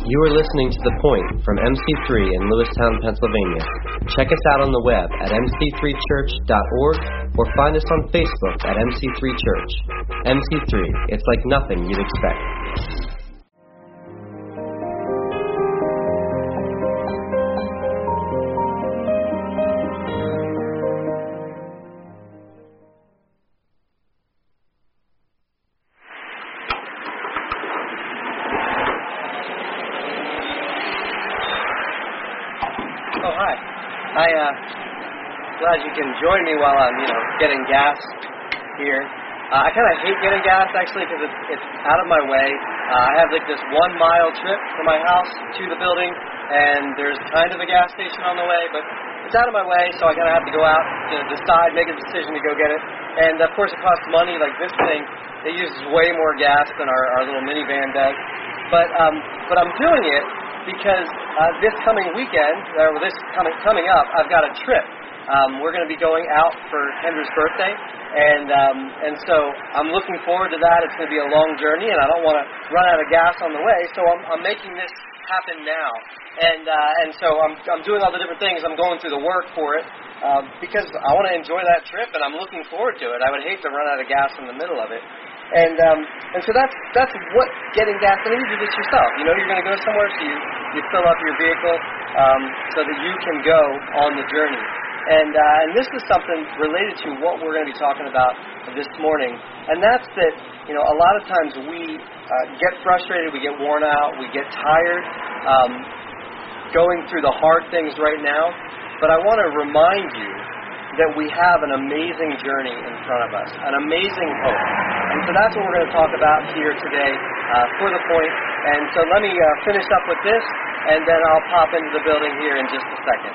You are listening to The Point from MC3 in Lewistown, Pennsylvania. Check us out on the web at mc3church.org or find us on Facebook at MC3 Church. MC3, it's like nothing you'd expect. Glad you can join me while I'm, getting gas here. I kind of hate getting gas, actually, because it's out of my way. I have this 1 mile trip from my house to the building, and there's kind of a gas station on the way, but it's out of my way, so I kind of have to go out, decide, make a decision to go get it. And, of course, it costs money. Like this thing, it uses way more gas than our little minivan does. But I'm doing it because this coming weekend, or this coming up, I've got a trip. We're going to be going out for Kendra's birthday, and so I'm looking forward to that. It's going to be a long journey, and I don't want to run out of gas on the way, so I'm making this happen now. And so I'm doing all the different things. I'm going through the work for it because I want to enjoy that trip, and I'm looking forward to it. I would hate to run out of gas in the middle of it. And so that's what getting gas. I mean, you do this yourself. You're going to go somewhere, so you fill up your vehicle so that you can go on the journey. And this is something related to what we're going to be talking about this morning. And that's that, a lot of times we get frustrated, we get worn out, we get tired going through the hard things right now. But I want to remind you that we have an amazing journey in front of us, an amazing hope. And so that's what we're going to talk about here today for The Point. And so let me finish up with this, and then I'll pop into the building here in just a second.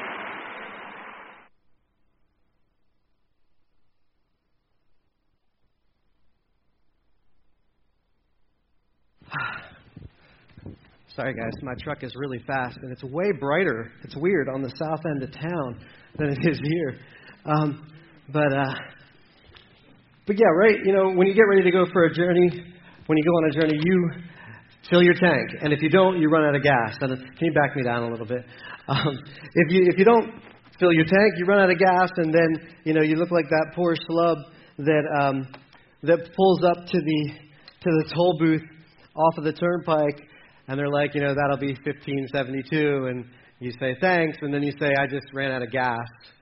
Sorry, guys, my truck is really fast, and it's way brighter. It's weird on the south end of town than it is here. But yeah, right. When you get ready to go for a journey, when you go on a journey, you fill your tank, and if you don't, you run out of gas. And can you back me down a little bit? If you don't fill your tank, you run out of gas, and then you look like that poor schlub that pulls up to the toll booth off of the turnpike. And they're like, that'll be $15.72, and you say thanks, and then you say, I just ran out of gas.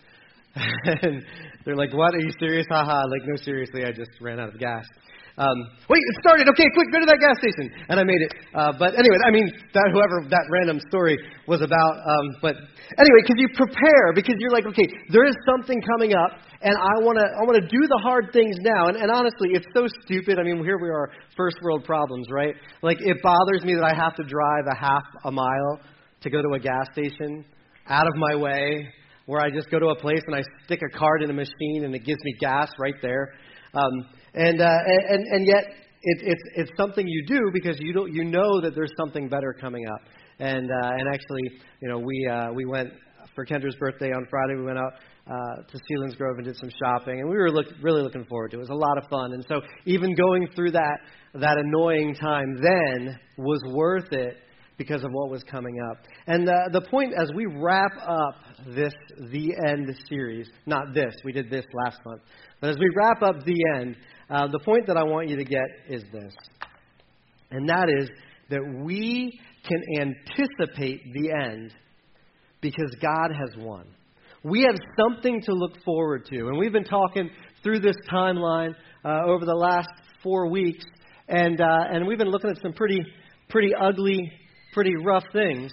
And they're like, what? Are you serious? Haha. Like, no, seriously, I just ran out of gas. Wait, it started. Okay, quick, go to that gas station. And I made it. But anyway, whoever that random story was about. But anyway, because you prepare, because you're like, okay, there is something coming up, and I want to do the hard things now. And honestly, it's so stupid. I mean, here we are, first world problems, right? Like, it bothers me that I have to drive a half a mile to go to a gas station out of my way, where I just go to a place and I stick a card in a machine and it gives me gas right there. And yet it's something you do because you know that there's something better coming up. And actually, we went for Kendra's birthday on Friday. We went out to Selinsgrove and did some shopping, and we were really looking forward to it. It was a lot of fun. And so even going through that annoying time then was worth it because of what was coming up. And the point as we wrap up The End series, not this, we did this last month, but as we wrap up The End, the point that I want you to get is this, and that is that we can anticipate the end because God has won. We have something to look forward to, and we've been talking through this timeline over the last 4 weeks, and we've been looking at some pretty ugly, pretty rough things.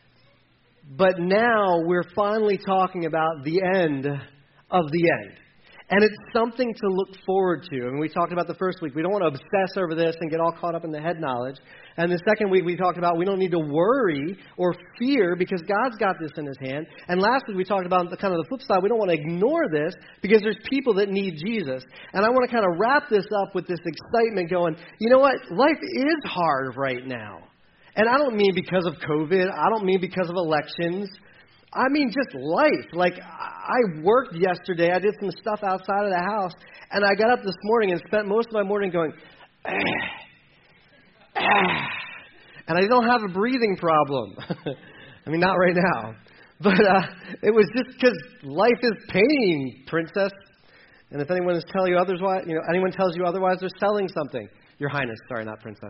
But now we're finally talking about the end of the end. And it's something to look forward to. And we talked about the first week. We don't want to obsess over this and get all caught up in the head knowledge. And the second week we talked about we don't need to worry or fear because God's got this in His hand. And last week we talked about the flip side. We don't want to ignore this because there's people that need Jesus. And I want to kind of wrap this up with this excitement going, you know what? Life is hard right now. And I don't mean because of COVID. I don't mean because of elections. I mean just life. Like, I worked yesterday. I did some stuff outside of the house. And I got up this morning and spent most of my morning going, And I don't have a breathing problem. I mean, not right now. But it was just because life is pain, princess. And if anyone is telling you otherwise, anyone tells you otherwise, they're selling something. Your Highness, sorry, not princess.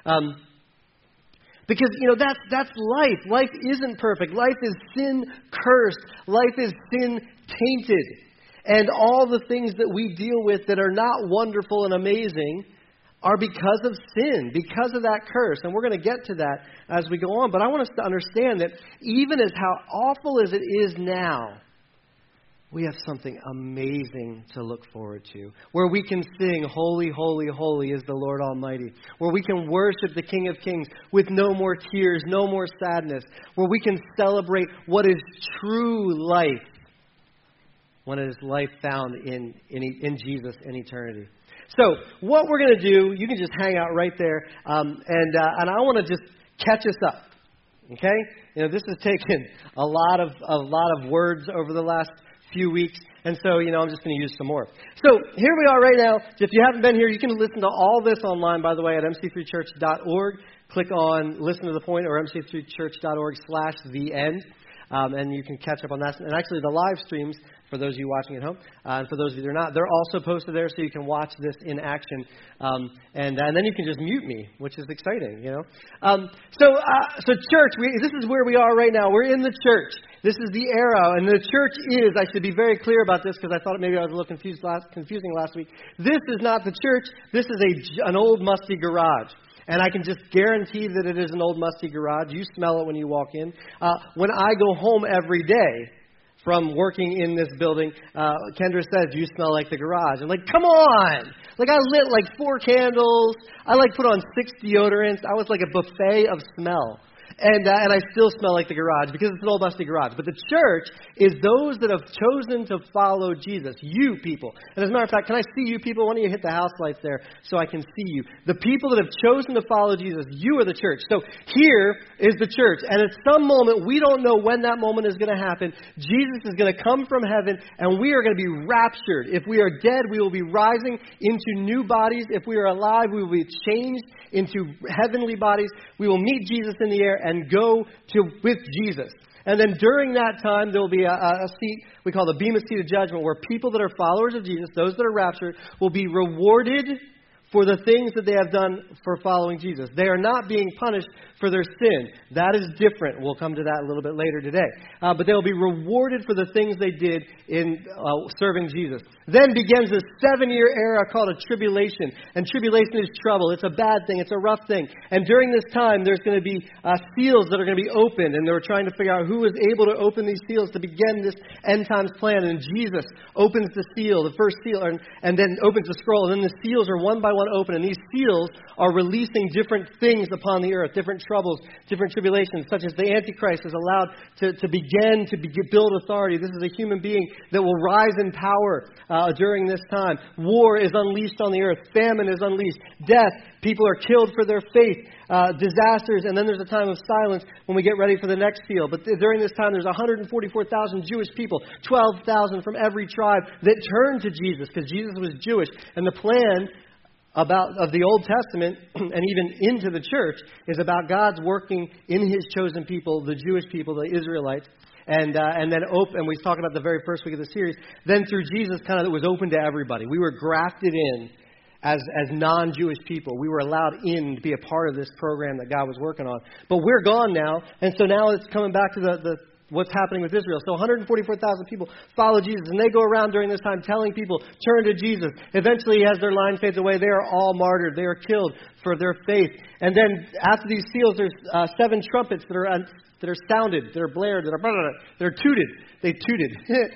Because, that's life. Life isn't perfect. Life is sin-cursed. Life is sin-tainted. And all the things that we deal with that are not wonderful and amazing are because of sin, because of that curse. And we're going to get to that as we go on. But I want us to understand that even as how awful as it is now, we have something amazing to look forward to, where we can sing, "Holy, holy, holy is the Lord Almighty," where we can worship the King of Kings with no more tears, no more sadness, where we can celebrate what is true life, when it is life found in Jesus in eternity. So what we're going to do, you can just hang out right there, and I want to just catch us up, okay? This has taken a lot of words over the last few weeks, and so, I'm just going to use some more. So here we are right now. If you haven't been here, you can listen to all this online, by the way, at mc3church.org. Click on Listen to the Point or mc3church.org/the end. And you can catch up on that. And actually, the live streams, for those of you watching at home, and for those of you that are not, they're also posted there, so you can watch this in action. And then you can just mute me, which is exciting, So church, this is where we are right now. We're in the church. This is the era, and the church is, I should be very clear about this because I thought maybe I was a little confusing last week. This is not the church. This is an old, musty garage. And I can just guarantee that it is an old, musty garage. You smell it when you walk in. When I go home every day from working in this building, Kendra says, "You smell like the garage." I'm like, come on! Like, I lit 4 candles. I put on 6 deodorants. I was like a buffet of smell. And I still smell like the garage because it's an old, musty garage. But the church is those that have chosen to follow Jesus. You people. And as a matter of fact, can I see you people? Why don't you hit the house lights there so I can see you? The people that have chosen to follow Jesus, you are the church. So here is the church. And at some moment, we don't know when that moment is going to happen. Jesus is going to come from heaven and we are going to be raptured. If we are dead, we will be rising into new bodies. If we are alive, we will be changed into heavenly bodies. We will meet Jesus in the air and go with Jesus. And then during that time, there will be a seat we call the Bema Seat of Judgment, where people that are followers of Jesus, those that are raptured, will be rewarded for the things that they have done for following Jesus. They are not being punished for their sin. That is different. We'll come to that a little bit later today. But they'll be rewarded for the things they did in serving Jesus. Then begins a 7-year era called a tribulation. And tribulation is trouble. It's a bad thing. It's a rough thing. And during this time, there's going to be seals that are going to be opened. And they're trying to figure out who is able to open these seals to begin this end times plan. And Jesus opens the seal, the first seal, and then opens the scroll. And then the seals are one by one open. And these seals are releasing different things upon the earth, different troubles, different tribulations, such as the Antichrist is allowed to begin to build authority. This is a human being that will rise in power during this time. War is unleashed on the earth. Famine is unleashed. Death. People are killed for their faith. Disasters. And then there's a time of silence when we get ready for the next seal. But during this time, there's 144,000 Jewish people, 12,000 from every tribe that turn to Jesus because Jesus was Jewish. And the plan of the Old Testament and even into the church is about God's working in His chosen people, the Jewish people, the Israelites, and then we talked about the very first week of the series. Then through Jesus, kind of it was open to everybody. We were grafted in as non-Jewish people. We were allowed in to be a part of this program that God was working on. But we're gone now, and so now it's coming back to the what's happening with Israel. So 144,000 people follow Jesus, and they go around during this time telling people, turn to Jesus. Eventually, as their line fades away, they are all martyred. They are killed for their faith. And then after these seals, there's 7 trumpets that are sounded, that are blared, that are tooted. They tooted.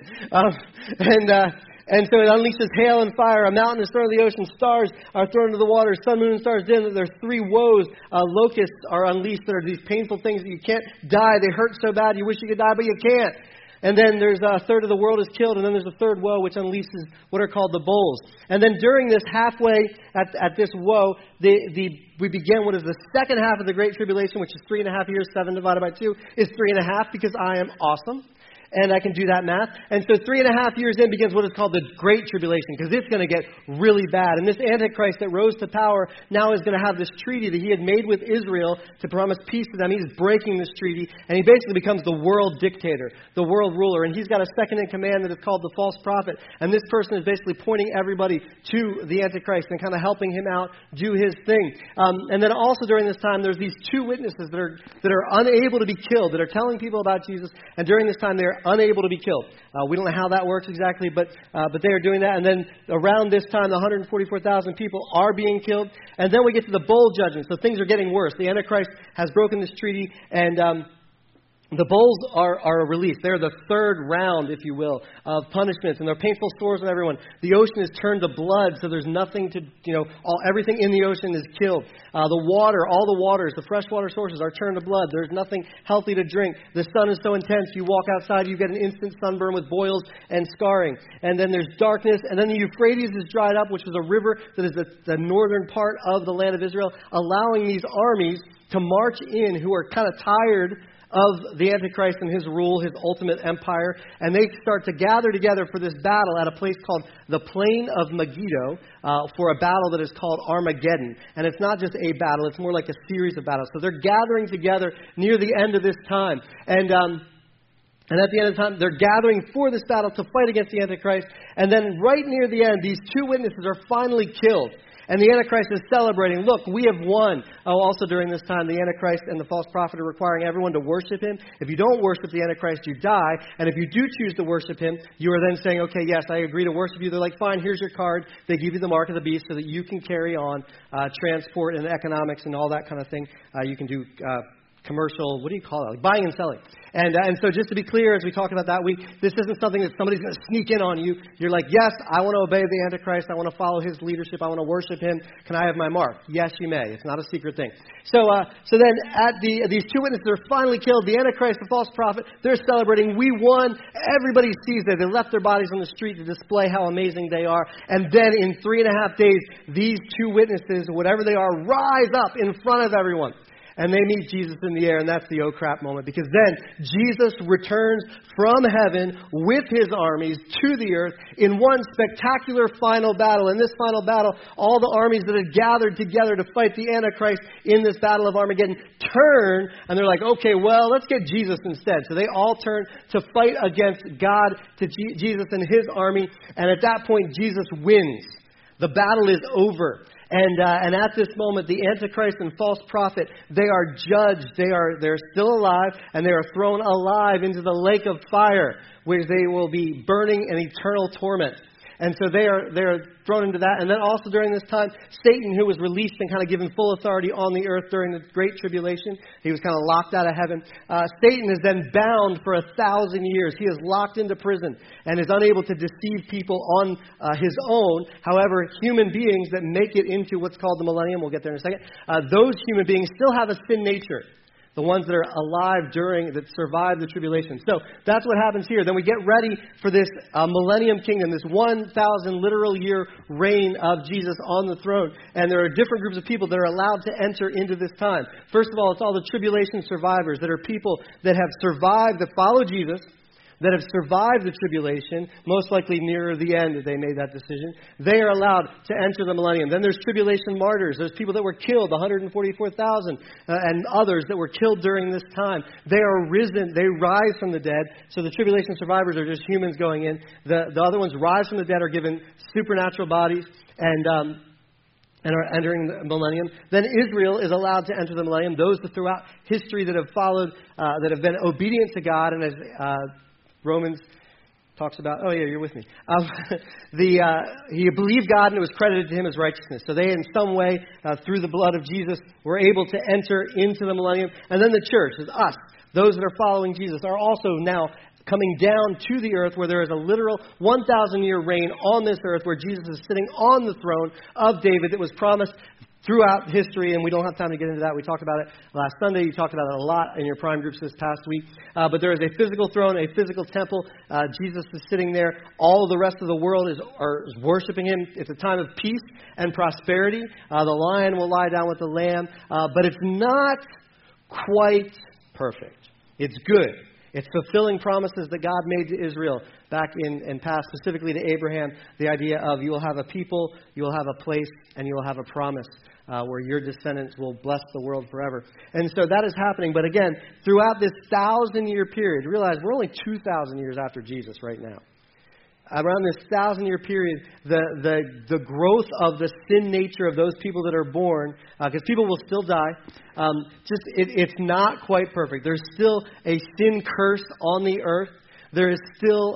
And so it unleashes hail and fire. A mountain is thrown into the ocean. Stars are thrown into the water. Sun, moon, and stars dim. There's 3 woes. Locusts are unleashed. There are these painful things that you can't die. They hurt so bad you wish you could die, but you can't. And then there's a third of the world is killed. And then there's a third woe, which unleashes what are called the bowls. And then during this halfway at this woe, we begin what is the second half of the Great Tribulation, which is 3.5 years. 7 divided by 2 is 3.5 because I am awesome. and I can do that math. And so 3.5 years in begins what is called the Great Tribulation, because it's going to get really bad. And this Antichrist that rose to power now is going to have this treaty that he had made with Israel to promise peace to them. He's breaking this treaty, and he basically becomes the world dictator, the world ruler. And he's got a second in command that is called the false prophet. And this person is basically pointing everybody to the Antichrist and kind of helping him out do his thing. And then also during this time, there's these two witnesses that are unable to be killed, that are telling people about Jesus. And during this time, they're unable to be killed. We don't know how that works exactly, but they are doing that. And then around this time, the 144,000 people are being killed. And then we get to the bowl judgment. So things are getting worse. The Antichrist has broken this treaty, and the bowls are released. They're the third round, if you will, of punishments, and they're painful sores on everyone. The ocean is turned to blood, so there's nothing to, everything in the ocean is killed. The water, all the waters, the freshwater sources are turned to blood. There's nothing healthy to drink. The sun is so intense, you walk outside, you get an instant sunburn with boils and scarring. And then there's darkness, and then the Euphrates is dried up, which was a river that is the northern part of the land of Israel, allowing these armies to march in who are kind of tired of the Antichrist and his rule, his ultimate empire. And they start to gather together for this battle at a place called the Plain of Megiddo for a battle that is called Armageddon. And it's not just a battle, it's more like a series of battles. So they're gathering together near the end of this time. And at the end of the time, they're gathering for this battle to fight against the Antichrist. And then right near the end, these two witnesses are finally killed. And the Antichrist is celebrating, look, we have won. Also during this time, the Antichrist and the false prophet are requiring everyone to worship him. If you don't worship the Antichrist, you die. And if you do choose to worship him, you are then saying, okay, yes, I agree to worship you. They're like, fine, here's your card. They give you the mark of the beast so that you can carry on transport and economics and all that kind of thing. You can do commercial, what do you call it? Like buying and selling. And so just to be clear, as we talk about that week, this isn't something that somebody's going to sneak in on you. You're like, yes, I want to obey the Antichrist. I want to follow his leadership. I want to worship him. Can I have my mark? Yes, you may. It's not a secret thing. So then at these two witnesses are finally killed. The Antichrist, the false prophet, they're celebrating. We won. Everybody sees that. They left their bodies on the street to display how amazing they are. And then in 3.5 days, these two witnesses, whatever they are, rise up in front of everyone. And they meet Jesus in the air, and that's the oh crap moment. Because then Jesus returns from heaven with his armies to the earth in one spectacular final battle. In this final battle, all the armies that had gathered together to fight the Antichrist in this battle of Armageddon turn, and they're like, okay, well, let's get Jesus instead. So they all turn to fight against God, to Jesus and his army. And at that point, Jesus wins. The battle is over. And at this moment, the Antichrist and false prophet, they are judged. They're still alive, and they are thrown alive into the lake of fire, where they will be burning in eternal torment. And so they're thrown into that. And then also during this time, Satan, who was released and kind of given full authority on the earth during the Great Tribulation, he was kind of locked out of heaven. Satan is then bound for 1,000 years. He is locked into prison and is unable to deceive people on his own. However, human beings that make it into what's called the millennium, we'll get there in a second, those human beings still have a sin nature. The ones that are alive that survive the tribulation. So that's what happens here. Then we get ready for this millennium kingdom, this 1,000 literal year reign of Jesus on the throne. And there are different groups of people that are allowed to enter into this time. First of all, it's all the tribulation survivors that are people that have survived, that follow Jesus, that have survived the tribulation, most likely nearer the end that they made that decision. They are allowed to enter the millennium. Then there's tribulation martyrs. There's people that were killed, 144,000, and others that were killed during this time. They are risen. They rise from the dead. So the tribulation survivors are just humans going in. The other ones rise from the dead, are given supernatural bodies, and are entering the millennium. Then Israel is allowed to enter the millennium. Those throughout history that have followed, that have been obedient to God, and as Romans talks about, oh yeah, you're with me. He believed God and it was credited to him as righteousness. So they in some way, through the blood of Jesus, were able to enter into the millennium. And then the church, is us, those that are following Jesus, are also now coming down to the earth where there is a literal 1,000-year reign on this earth where Jesus is sitting on the throne of David that was promised throughout history, and we don't have time to get into that. We talked about it last Sunday. You talked about it a lot in your prime groups this past week. But there is a physical throne, a physical temple. Jesus is sitting there. All of the rest of the world is worshiping him. It's a time of peace and prosperity. The lion will lie down with the lamb. But it's not quite perfect. It's good. It's fulfilling promises that God made to Israel back in past, specifically to Abraham, the idea of you will have a people, you will have a place, and you will have a promise where your descendants will bless the world forever. And so that is happening. But again, throughout this 1,000-year period, realize we're only 2,000 years after Jesus right now. Around this 1,000-year period, the growth of the sin nature of those people that are born, because people will still die, it's not quite perfect. There's still a sin curse on the earth. There is still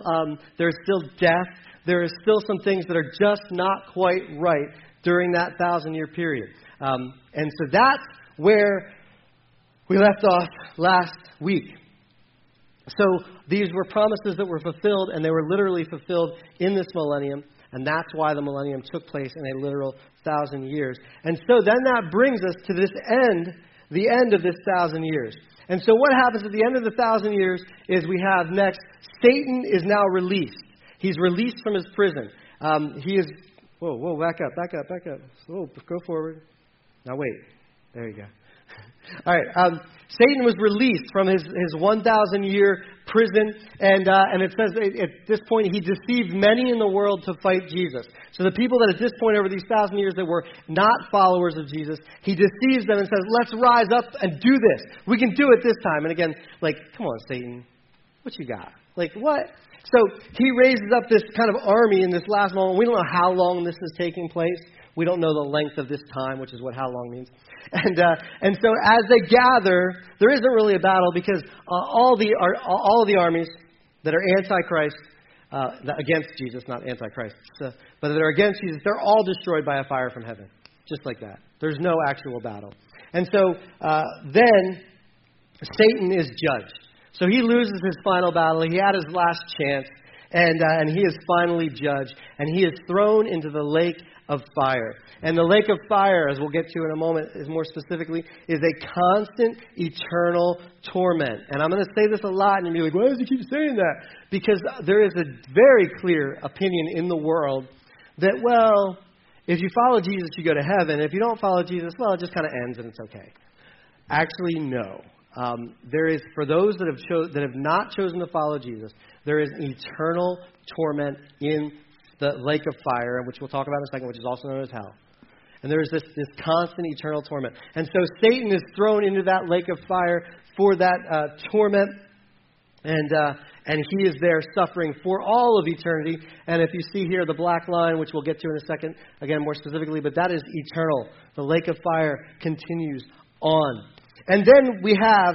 death. There is still some things that are just not quite right during that 1,000-year period. And so that's where we left off last week. So these were promises that were fulfilled, and they were literally fulfilled in this millennium, and that's why the millennium took place in a literal 1,000 years. And so then that brings us to this end, the end of this 1,000 years. And so what happens at the end of the 1,000 years is we have next, Satan is now released. He's released from his prison. He is, whoa, back up. Whoa, go forward. Now wait. There you go. All right. Satan was released from his 1,000-year prison, and it says at this point he deceived many in the world to fight Jesus. So the people that at this point over these 1,000 years that were not followers of Jesus, he deceives them and says, let's rise up and do this. We can do it this time. And again, like, come on, Satan, what you got? Like, what? So he raises up this kind of army in this last moment. We don't know how long this is taking place. We don't know the length of this time, which is what how long means. And so as they gather, there isn't really a battle because all of the armies that are anti-Christ, against Jesus, not anti-Christ, but that are against Jesus, they're all destroyed by a fire from heaven, just like that. There's no actual battle. And so then Satan is judged. So he loses his final battle. He had his last chance, and he is finally judged, and he is thrown into the lake of fire. And the lake of fire, as we'll get to in a moment, is more specifically, is a constant, eternal torment. And I'm going to say this a lot, and you'll be like, why does he keep saying that? Because there is a very clear opinion in the world that, well, if you follow Jesus, you go to heaven. If you don't follow Jesus, well, it just kind of ends and it's okay. Actually, no. There is, for those that have not chosen to follow Jesus, there is eternal torment in the lake of fire, which we'll talk about in a second, which is also known as hell. And there is this constant eternal torment. And so Satan is thrown into that lake of fire for that torment, and he is there suffering for all of eternity. And if you see here the black line, which we'll get to in a second, again more specifically, but that is eternal. The lake of fire continues on. And then we have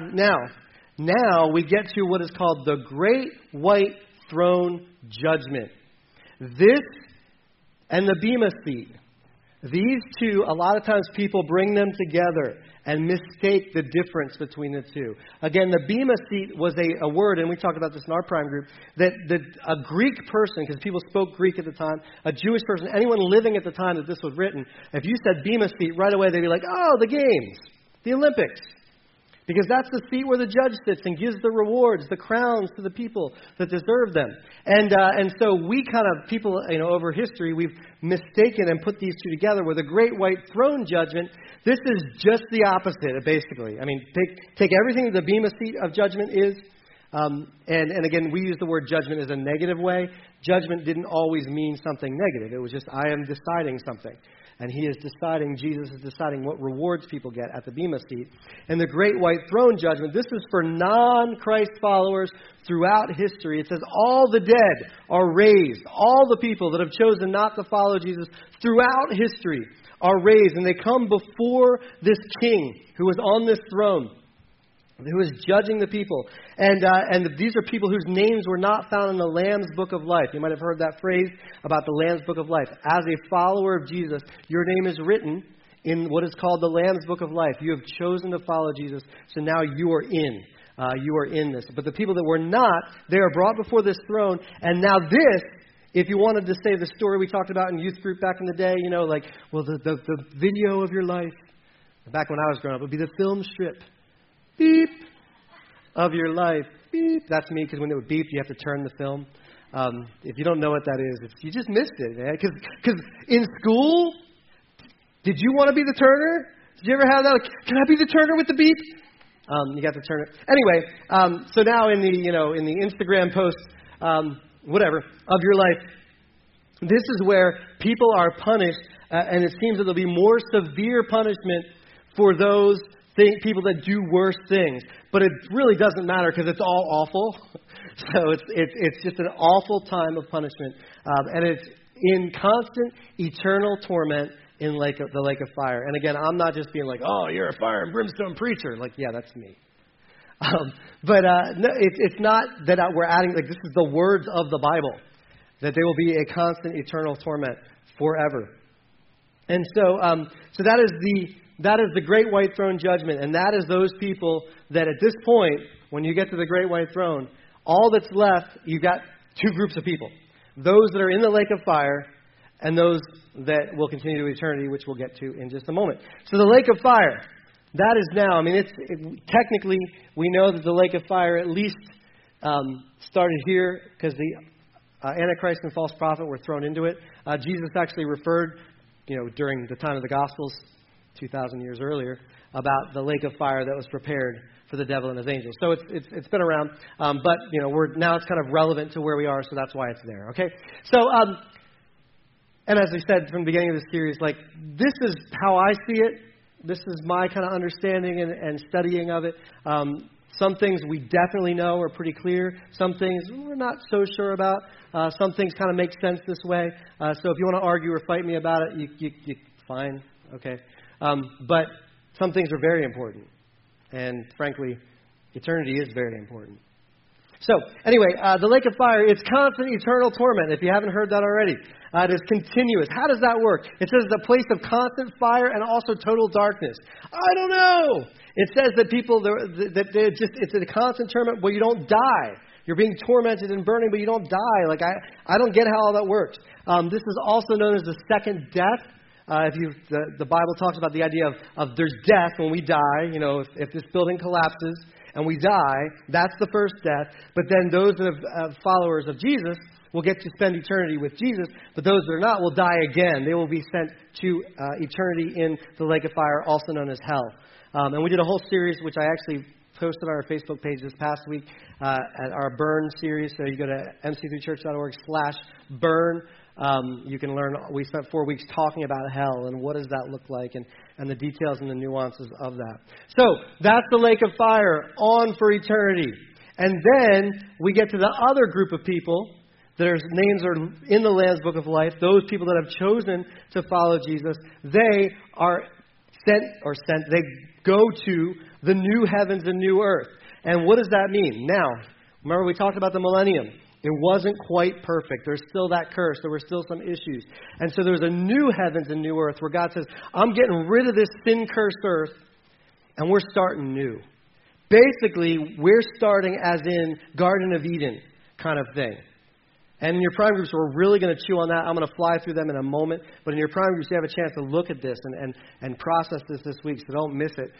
now we get to what is called the Great White Throne Judgment. This and the Bema Seat, these two, a lot of times people bring them together and mistake the difference between the two. Again, the Bema Seat was a word, and we talked about this in our prime group, that a Greek person, because people spoke Greek at the time, a Jewish person, anyone living at the time that this was written, if you said Bema Seat, right away they'd be like, oh, the games, the Olympics. Because that's the seat where the judge sits and gives the rewards, the crowns to the people that deserve them. And so we kind of, people, over history, we've mistaken and put these two together with a Great White Throne Judgment. This is just the opposite, basically. I mean, take everything the Bema Seat of judgment is, and again, we use the word judgment as a negative way. Judgment didn't always mean something negative. It was just, I am deciding something. And he is deciding, Jesus is deciding what rewards people get at the Bema Seat. And the Great White Throne Judgment, this is for non-Christ followers throughout history. It says all the dead are raised. All the people that have chosen not to follow Jesus throughout history are raised. And they come before this king who is on this throne, who is judging the people. And these are people whose names were not found in the Lamb's Book of Life. You might have heard that phrase about the Lamb's Book of Life. As a follower of Jesus, your name is written in what is called the Lamb's Book of Life. You have chosen to follow Jesus, so now you are in. You are in this. But the people that were not, they are brought before this throne. And now this, if you wanted to say the story we talked about in youth group back in the day, the video of your life, back when I was growing up, would be the film strip. Beep. Of your life. Beep. That's me, because when it would beep, you have to turn the film. If you don't know what that is, you just missed it, man. Because in school, did you want to be the turner? Did you ever have that? Like, can I be the turner with the beep? You got to turn it. Anyway, so now in the Instagram posts, whatever, of your life, this is where people are punished, and it seems that there'll be more severe punishment for those people that do worse things. But it really doesn't matter because it's all awful. So it's just an awful time of punishment, and it's in constant, eternal torment in the lake of fire. And again, I'm not just being like, oh, you're a fire and brimstone preacher. Like, yeah, that's me. But no, it's not that we're adding, like, this is the words of the Bible, that they will be a constant, eternal torment forever. And so that is the great white throne judgment, and that is those people that at this point, when you get to the great white throne, all that's left, you've got two groups of people. Those that are in the lake of fire and those that will continue to eternity, which we'll get to in just a moment. So the lake of fire, that is now, technically, we know that the lake of fire at least started here because the Antichrist and false prophet were thrown into it. Jesus actually referred, during the time of the Gospels, 2,000 years earlier, about the lake of fire that was prepared for the devil and his angels. So it's been around, but now it's kind of relevant to where we are, so that's why it's there. Okay, so and as I said from the beginning of the series, like, this is how I see it. This is my kind of understanding and studying of it. Some things we definitely know are pretty clear. Some things we're not so sure about. Some things kind of make sense this way. So if you want to argue or fight me about it, you fine, okay. But some things are very important. And frankly, eternity is very important. So, anyway, the lake of fire, it's constant eternal torment, if you haven't heard that already. It is continuous. How does that work? It says it's a place of constant fire and also total darkness. I don't know. It says that it's a constant torment where you don't die. You're being tormented and burning, but you don't die. Like, I don't get how all that works. This is also known as the second death. The Bible talks about the idea of there's death when we die. If this building collapses and we die, that's the first death. But then those that are followers of Jesus will get to spend eternity with Jesus. But those that are not will die again. They will be sent to eternity in the lake of fire, also known as hell. And we did a whole series, which I actually posted on our Facebook page this past week, at our Burn series. So you go to mc3church.org/burn. You can learn. We spent 4 weeks talking about hell and what does that look like and the details and the nuances of that. So that's the lake of fire on for eternity. And then we get to the other group of people their names are in the Lamb's Book of Life. Those people that have chosen to follow Jesus, they are sent. They go to the new heavens and new earth. And what does that mean? Now, remember we talked about the millennium. It wasn't quite perfect. There's still that curse. There were still some issues. And so there's a new heavens and new earth where God says, I'm getting rid of this sin-cursed earth, and we're starting new. Basically, we're starting as in Garden of Eden kind of thing. And in your prime groups, we're really going to chew on that. I'm going to fly through them in a moment. But in your prime groups, you have a chance to look at this and process this week, so don't miss it.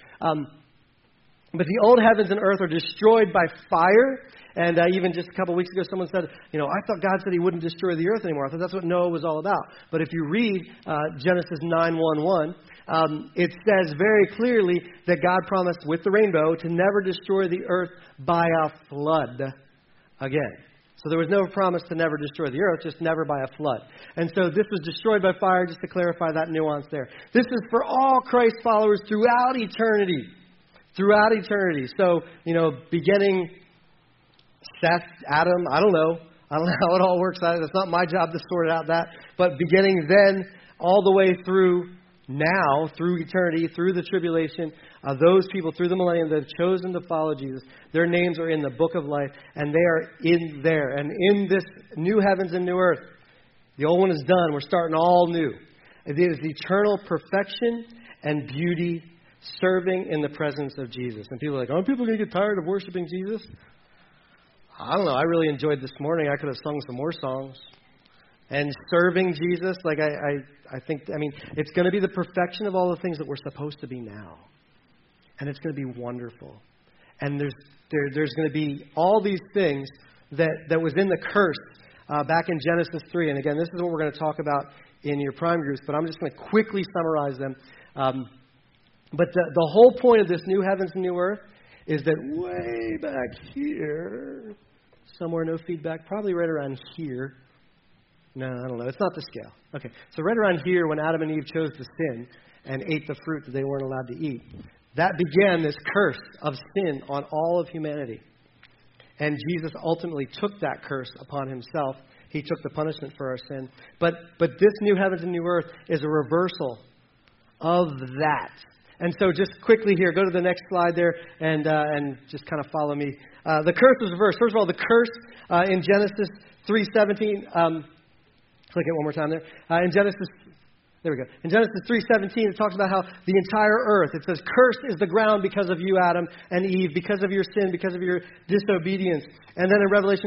But the old heavens and earth are destroyed by fire. And even just a couple weeks ago, someone said, I thought God said he wouldn't destroy the earth anymore. I thought that's what Noah was all about. But if you read Genesis 9:1-1, it says very clearly that God promised with the rainbow to never destroy the earth by a flood again. So there was no promise to never destroy the earth, just never by a flood. And so this was destroyed by fire, just to clarify that nuance there. This is for all Christ followers throughout eternity. Throughout eternity. So, beginning Seth, Adam, I don't know how it all works out. It's not my job to sort out that. But beginning then, all the way through now, through eternity, through the tribulation, those people through the millennium that have chosen to follow Jesus, their names are in the book of life, and they are in there. And in this new heavens and new earth, the old one is done. We're starting all new. It is eternal perfection and beauty serving in the presence of Jesus. And people are like, aren't people going to get tired of worshiping Jesus? I don't know. I really enjoyed this morning. I could have sung some more songs. And serving Jesus, I think, it's going to be the perfection of all the things that we're supposed to be now. And it's going to be wonderful. And there's going to be all these things that was in the curse back in Genesis 3. And again, this is what we're going to talk about in your prime groups, but I'm just going to quickly summarize them. But the whole point of this new heavens and new earth is that way back here, somewhere, no feedback, probably right around here. No, I don't know. It's not the scale. Okay, so right around here when Adam and Eve chose to sin and ate the fruit that they weren't allowed to eat, that began this curse of sin on all of humanity. And Jesus ultimately took that curse upon himself. He took the punishment for our sin. But this new heavens and new earth is a reversal of that. And so just quickly here, go to the next slide there and just kind of follow me. The curse was reversed. First of all, the curse in Genesis 3:17. Click it one more time there. In Genesis, there we go. In Genesis 3:17, it talks about how the entire earth, it says, cursed is the ground because of you, Adam and Eve, because of your sin, because of your disobedience. And then in Revelation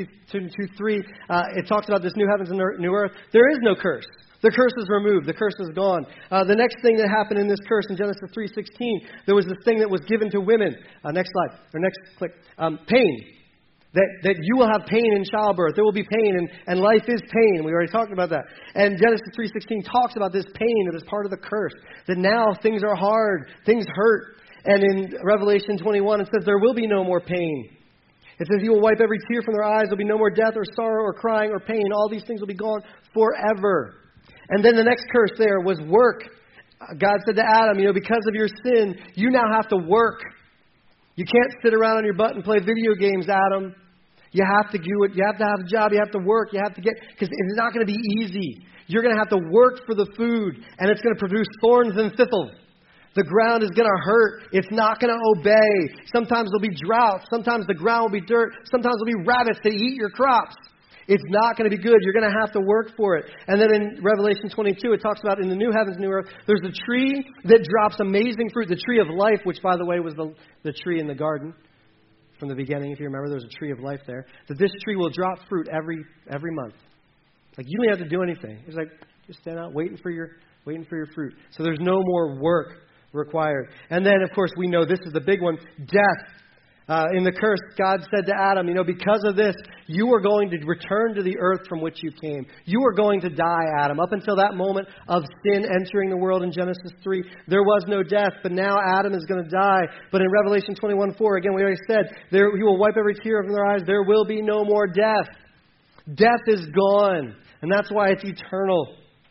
22:3, it talks about this new heavens and new earth. There is no curse. The curse is removed. The curse is gone. The next thing that happened in this curse in Genesis 3:16, there was this thing that was given to women. Next slide, or next click. Pain. That you will have pain in childbirth. There will be pain, and life is pain. We already talked about that. And Genesis 3:16 talks about this pain that is part of the curse. That now things are hard, things hurt. And in Revelation 21, it says there will be no more pain. It says He will wipe every tear from their eyes. There will be no more death or sorrow or crying or pain. All these things will be gone forever. And then the next curse there was work. God said to Adam, because of your sin, you now have to work. You can't sit around on your butt and play video games, Adam. You have to do it. You have to have a job. You have to work. You have to because it's not going to be easy. You're going to have to work for the food, and it's going to produce thorns and thistles. The ground is going to hurt. It's not going to obey. Sometimes there'll be drought. Sometimes the ground will be dirt. Sometimes there'll be rabbits that eat your crops. It's not going to be good. You're going to have to work for it. And then in Revelation 22, it talks about in the new heavens, new earth, there's a tree that drops amazing fruit. The tree of life, which, by the way, was the tree in the garden. From the beginning, if you remember, there's a tree of life there. That this tree will drop fruit every month. Like you don't have to do anything. It's like just stand out, waiting for your fruit. So there's no more work required. And then, of course, we know this is the big one: death. In the curse, God said to Adam, because of this, you are going to return to the earth from which you came. You are going to die, Adam. Up until that moment of sin entering the world in Genesis 3, there was no death, but now Adam is going to die. But in Revelation 21:4, again, we already said, He will wipe every tear from their eyes. There will be no more death. Death is gone, and that's why it's eternal.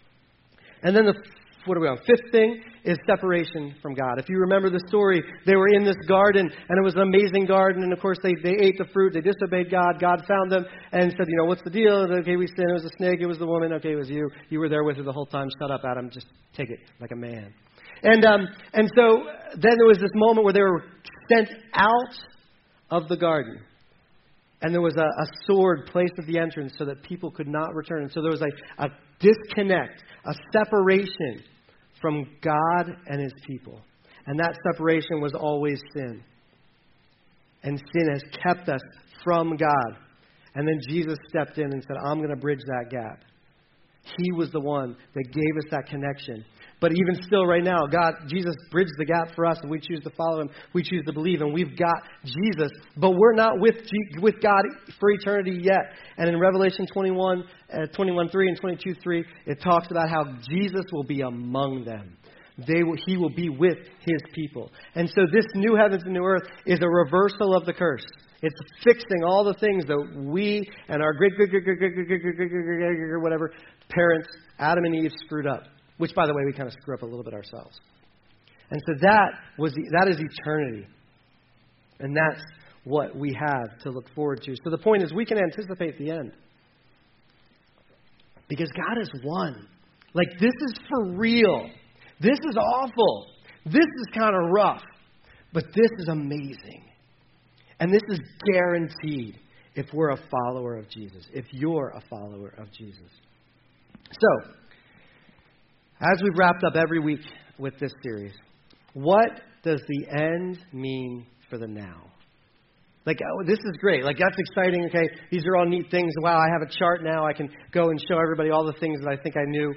And then fifth thing is separation from God. If you remember the story, they were in this garden, and it was an amazing garden, and of course they ate the fruit, they disobeyed God. God found them and said, what's the deal? Okay, we sinned. It was a snake, it was the woman, okay, it was you. You were there with her the whole time. Shut up, Adam, just take it like a man. And so then there was this moment where they were sent out of the garden. And there was a sword placed at the entrance so that people could not return. And so there was a disconnect, a separation from God and His people. And that separation was always sin. And sin has kept us from God. And then Jesus stepped in and said, I'm going to bridge that gap. He was the one that gave us that connection. But even still right now, Jesus bridged the gap for us, and we choose to follow Him. We choose to believe, and we've got Jesus. But we're not with God for eternity yet. And in Revelation 21:3 and 22:3, it talks about how Jesus will be among them. He will be with His people. And so this new heavens and new earth is a reversal of the curse. It's fixing all the things that we and our great whatever parents, Adam and Eve, screwed up. Which, by the way, we kind of screw up a little bit ourselves. And so that is eternity. And that's what we have to look forward to. So the point is, we can anticipate the end. Because God has won. Like, this is for real. This is awful. This is kind of rough. But this is amazing. And this is guaranteed if we're a follower of Jesus. If you're a follower of Jesus. So, as we've wrapped up every week with this series, what does the end mean for the now? Like, this is great. Like, that's exciting. Okay, these are all neat things. Wow, I have a chart now. I can go and show everybody all the things that I think I knew.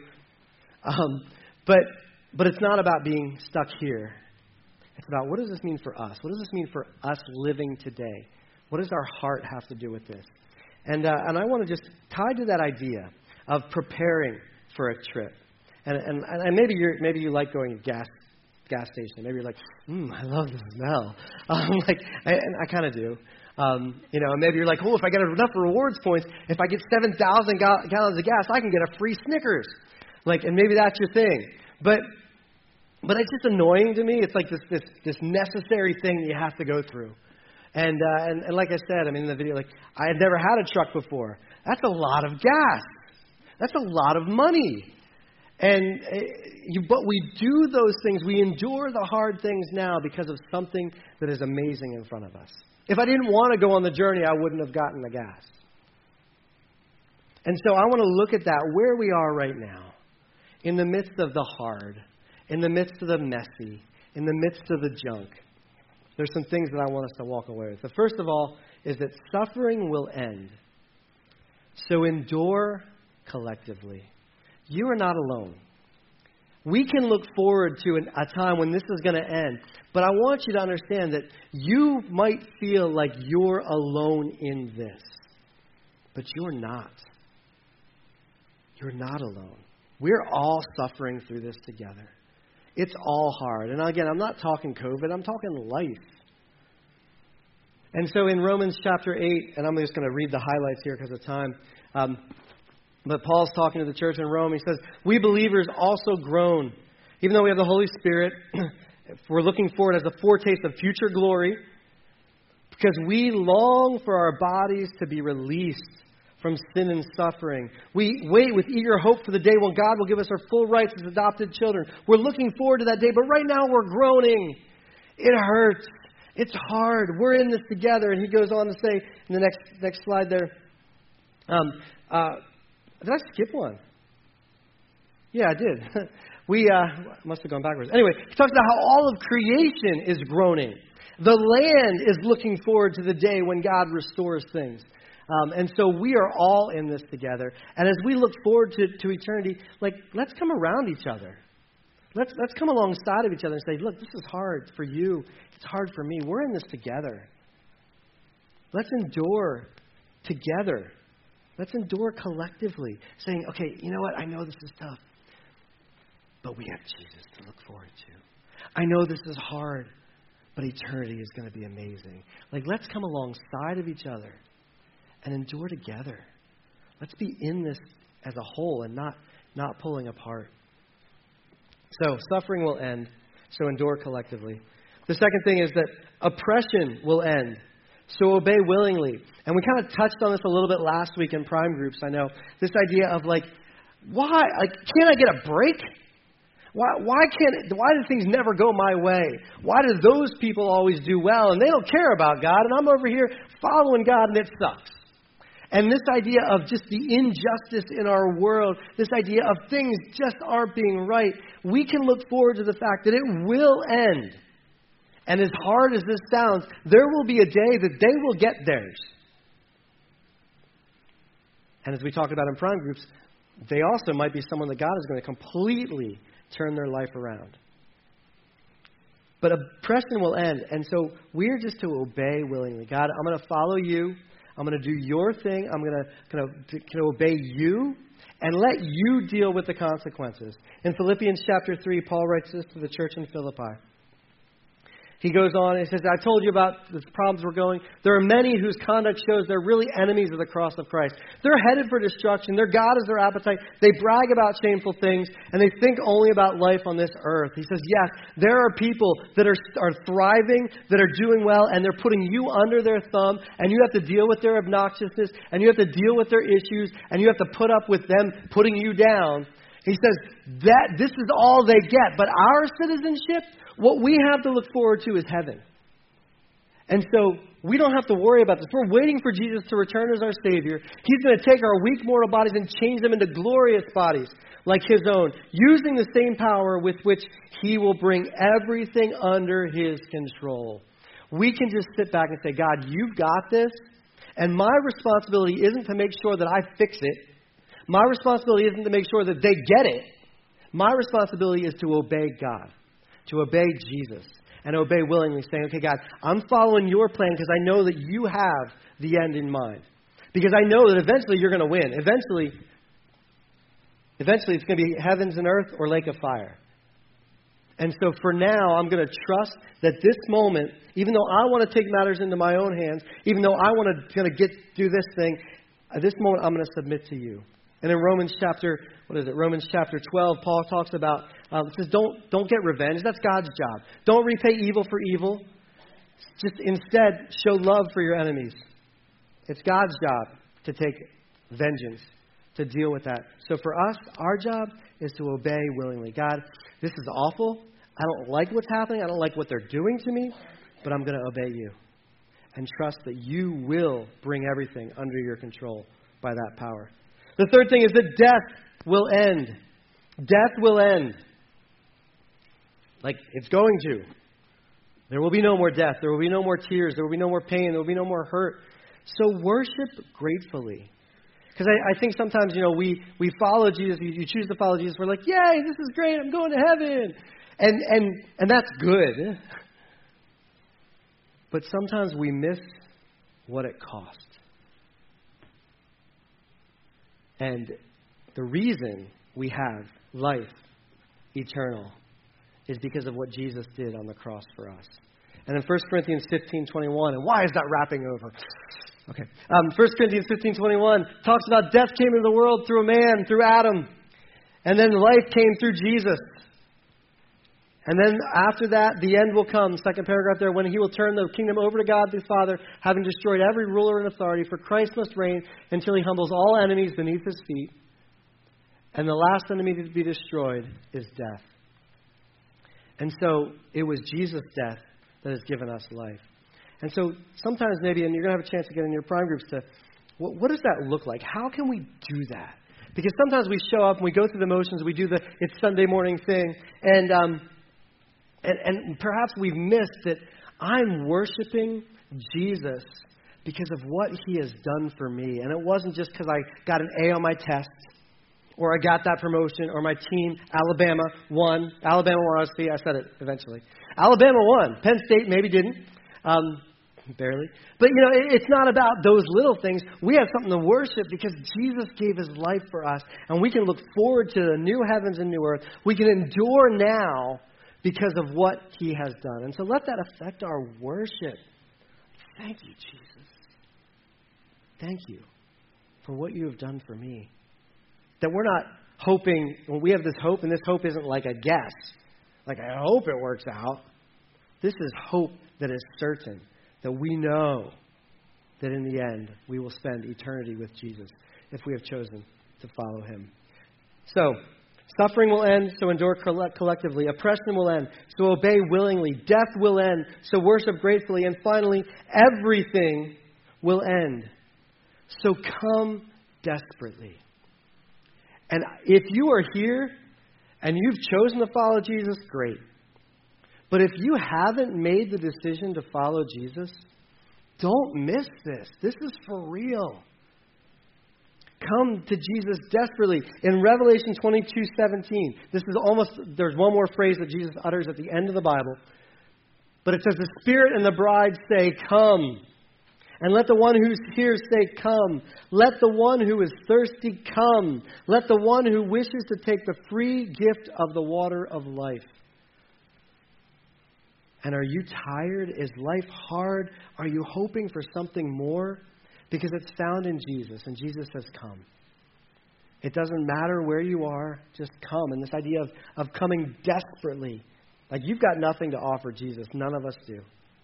But it's not about being stuck here. It's about, what does this mean for us? What does this mean for us living today? What does our heart have to do with this? And I want to just tie to that idea of preparing for a trip. And maybe you like going to gas gas station. Maybe you're like, I love the smell. I kind of do. And maybe you're like, if I get enough rewards points, if I get 7,000 gallons of gas, I can get a free Snickers. And maybe that's your thing. But it's just annoying to me. It's like this necessary thing that you have to go through. And like I said, in the video, I had never had a truck before. That's a lot of gas. That's a lot of money. But we do those things. We endure the hard things now because of something that is amazing in front of us. If I didn't want to go on the journey, I wouldn't have gotten the gas. And so I want to look at that, where we are right now, in the midst of the hard, in the midst of the messy, in the midst of the junk. There's some things that I want us to walk away with. The first of all is that suffering will end. So endure collectively. You are not alone. We can look forward to a time when this is going to end. But I want you to understand that you might feel like you're alone in this. But you're not. You're not alone. We're all suffering through this together. It's all hard. And again, I'm not talking COVID. I'm talking life. And so in Romans chapter 8, and I'm just going to read the highlights here because of time. But Paul's talking to the church in Rome. He says, we believers also groan, even though we have the Holy Spirit. We're looking forward as a foretaste of future glory, because we long for our bodies to be released from sin and suffering. We wait with eager hope for the day when God will give us our full rights as adopted children. We're looking forward to that day, but right now we're groaning. It hurts. It's hard. We're in this together. And he goes on to say in the next slide there, did I skip one? Yeah, I did. We must have gone backwards. Anyway, he talks about how all of creation is groaning. The land is looking forward to the day when God restores things. And so we are all in this together. And as we look forward to eternity, let's come around each other. Let's come alongside of each other and say, look, this is hard for you. It's hard for me. We're in this together. Let's endure together. Let's endure collectively, saying, okay, you know what? I know this is tough, but we have Jesus to look forward to. I know this is hard, but eternity is going to be amazing. Let's come alongside of each other and endure together. Let's be in this as a whole and not pulling apart. So suffering will end, so endure collectively. The second thing is that oppression will end. So obey willingly. And we kind of touched on this a little bit last week in Prime Groups, I know. This idea of why? Can't I get a break? Why do things never go my way? Why do those people always do well and they don't care about God and I'm over here following God and it sucks? And this idea of just the injustice in our world, this idea of things just aren't being right, we can look forward to the fact that it will end. And as hard as this sounds, there will be a day that they will get theirs. And as we talked about in Prime Groups, they also might be someone that God is going to completely turn their life around. But oppression will end. And so we're just to obey willingly. God, I'm going to follow you. I'm going to do your thing. I'm going to obey you and let you deal with the consequences. In Philippians chapter 3, Paul writes this to the church in Philippi. He goes on and he says, I told you about the problems we're going. There are many whose conduct shows they're really enemies of the cross of Christ. They're headed for destruction. Their God is their appetite. They brag about shameful things, and they think only about life on this earth. He says, yes, there are people that are thriving, that are doing well, and they're putting you under their thumb, and you have to deal with their obnoxiousness, and you have to deal with their issues, and you have to put up with them putting you down. He says that this is all they get. But our citizenship, what we have to look forward to is heaven. And so we don't have to worry about this. We're waiting for Jesus to return as our Savior. He's going to take our weak mortal bodies and change them into glorious bodies like His own, using the same power with which He will bring everything under His control. We can just sit back and say, God, you've got this. And my responsibility isn't to make sure that I fix it. My responsibility isn't to make sure that they get it. My responsibility is to obey God, to obey Jesus, and obey willingly, saying, okay, God, I'm following your plan because I know that you have the end in mind. Because I know that eventually you're going to win. Eventually it's going to be heavens and earth or lake of fire. And so for now, I'm going to trust that this moment, even though I want to take matters into my own hands, even though I want to kind of do this thing, at this moment I'm going to submit to you. And in Romans chapter 12, Paul talks about, it says, don't get revenge. That's God's job. Don't repay evil for evil. Just instead, show love for your enemies. It's God's job to take vengeance, to deal with that. So for us, our job is to obey willingly. God, this is awful. I don't like what's happening. I don't like what they're doing to me, but I'm going to obey you and trust that you will bring everything under your control by that power. The third thing is that death will end. Death will end. Like it's going to. There will be no more death. There will be no more tears. There will be no more pain. There will be no more hurt. So worship gratefully. Because I think sometimes, we follow Jesus. You choose to follow Jesus. We're like, yay, this is great. I'm going to heaven. And that's good. But sometimes we miss what it cost. And the reason we have life eternal is because of what Jesus did on the cross for us. And in 1 Corinthians 15:21, and why is that wrapping over? Okay. 1 Corinthians 15:21 talks about death came into the world through a man, through Adam. And then life came through Jesus. And then after that, the end will come. Second paragraph there, when he will turn the kingdom over to God the Father, having destroyed every ruler and authority, for Christ must reign until he humbles all enemies beneath his feet. And the last enemy to be destroyed is death. And so it was Jesus' death that has given us life. And so sometimes maybe, and you're going to have a chance to get in your prime groups to, what does that look like? How can we do that? Because sometimes we show up and we go through the motions, we do the it's Sunday morning thing, and perhaps we've missed that I'm worshiping Jesus because of what he has done for me. And it wasn't just because I got an A on my test, or I got that promotion, or my team, Alabama, won. Alabama won, I said it eventually. Alabama won. Penn State maybe didn't. Barely. But, it's not about those little things. We have something to worship because Jesus gave his life for us. And we can look forward to the new heavens and new earth. We can endure now because of what he has done. And so let that affect our worship. Thank you, Jesus. Thank you for what you have done for me. That we're not hoping, well, we have this hope, and this hope isn't like a guess. Like, I hope it works out. This is hope that is certain, that we know that in the end we will spend eternity with Jesus if we have chosen to follow him. So, suffering will end, so endure collectively. Oppression will end, so obey willingly. Death will end, so worship gratefully. And finally, everything will end, so come desperately. And if you are here and you've chosen to follow Jesus, great. But if you haven't made the decision to follow Jesus, don't miss this. This is for real. Come to Jesus desperately. In Revelation 22:17, there's one more phrase that Jesus utters at the end of the Bible. But it says, the Spirit and the bride say, come. And let the one who's here say, come. Let the one who is thirsty come. Let the one who wishes to take the free gift of the water of life. And are you tired? Is life hard? Are you hoping for something more? Because it's found in Jesus. And Jesus says, come. It doesn't matter where you are. Just come. And this idea of coming desperately. Like you've got nothing to offer Jesus. None of us do.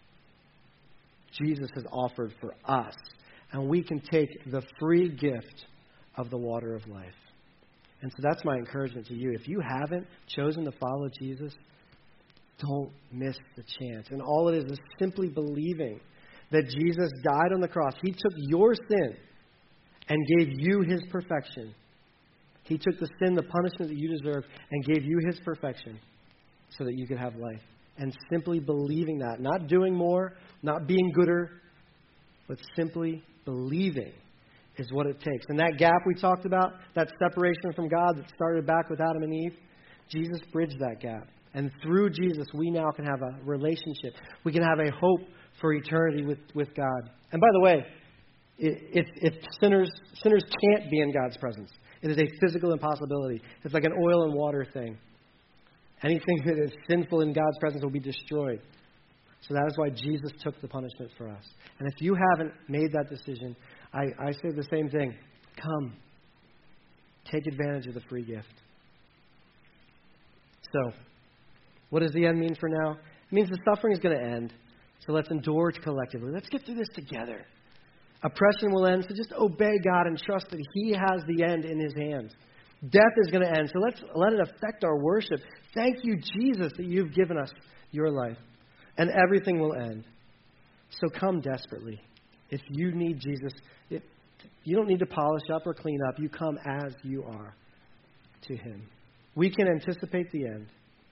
Jesus has offered for us. And we can take the free gift of the water of life. And so that's my encouragement to you. If you haven't chosen to follow Jesus, don't miss the chance. And all it is simply believing that Jesus died on the cross. He took your sin and gave you his perfection. He took the sin, the punishment that you deserve, and gave you his perfection so that you could have life. And simply believing that. Not doing more, not being gooder, but simply believing is what it takes. And that gap we talked about, that separation from God that started back with Adam and Eve, Jesus bridged that gap. And through Jesus, we now can have a relationship. We can have a hope for eternity with God. And by the way, if sinners can't be in God's presence, it is a physical impossibility. It's like an oil and water thing. Anything that is sinful in God's presence will be destroyed. So that is why Jesus took the punishment for us. And if you haven't made that decision, I say the same thing. Come. Take advantage of the free gift. So, what does the end mean for now? It means the suffering is going to end. So let's endure collectively. Let's get through this together. Oppression will end, so just obey God and trust that He has the end in His hands. Death is going to end, so let's let it affect our worship. Thank you, Jesus, that you've given us your life. And everything will end. So come desperately. If you need Jesus, you don't need to polish up or clean up. You come as you are to Him. We can anticipate the end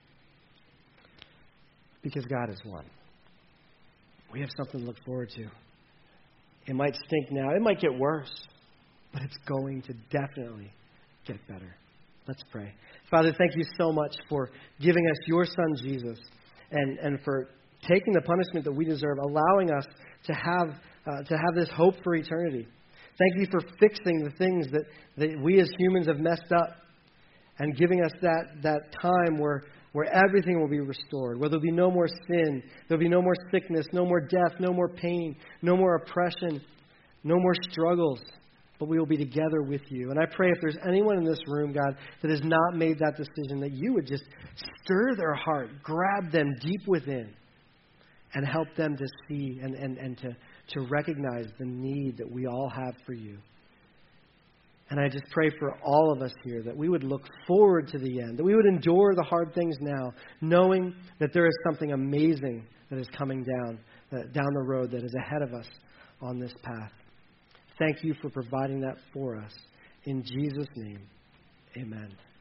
because God has won. We have something to look forward to. It might stink now. It might get worse. But it's going to definitely get better. Let's pray. Father, thank you so much for giving us your Son, Jesus, and for taking the punishment that we deserve, allowing us to have this hope for eternity. Thank you for fixing the things that we as humans have messed up and giving us that time where everything will be restored, where there'll be no more sin, there'll be no more sickness, no more death, no more pain, no more oppression, no more struggles, but we will be together with you. And I pray if there's anyone in this room, God, that has not made that decision, that you would just stir their heart, grab them deep within, and help them to see and to recognize the need that we all have for you. And I just pray for all of us here that we would look forward to the end, that we would endure the hard things now, knowing that there is something amazing that is coming down the road that is ahead of us on this path. Thank you for providing that for us. In Jesus' name, amen.